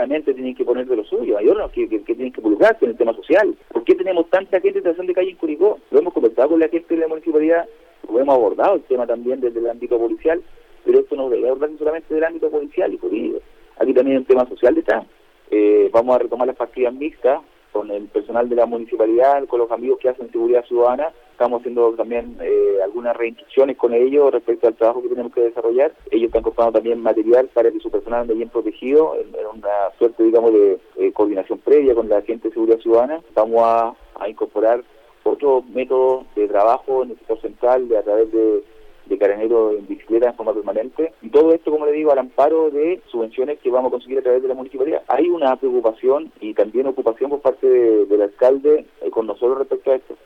claramente tienen que poner de lo suyo, hay otros que tienen que involucrarse en el tema social. ¿Por qué tenemos tanta gente en situación de calle en Curicó? Lo hemos conversado con la gente de la municipalidad, lo hemos abordado el tema también desde el ámbito policial, pero esto no debe abordarse solamente del ámbito policial y jurídico. Aquí también hay un tema social detrás. Vamos a retomar las partidas mixtas con el personal de la municipalidad, con los amigos que hacen seguridad ciudadana. Estamos haciendo también algunas reinstrucciones con ellos respecto al trabajo que tenemos que desarrollar. Ellos están comprando también material para que su personal ande bien protegido, en una suerte, digamos, de coordinación previa con la gente de seguridad ciudadana. Vamos a incorporar otros métodos de trabajo en el sector central, a través de carabineros en bicicleta en forma permanente, y todo esto, como le digo, al amparo de subvenciones que vamos a conseguir a través de la municipalidad. Hay una preocupación y también ocupación por parte del alcalde con nosotros respecto a esto.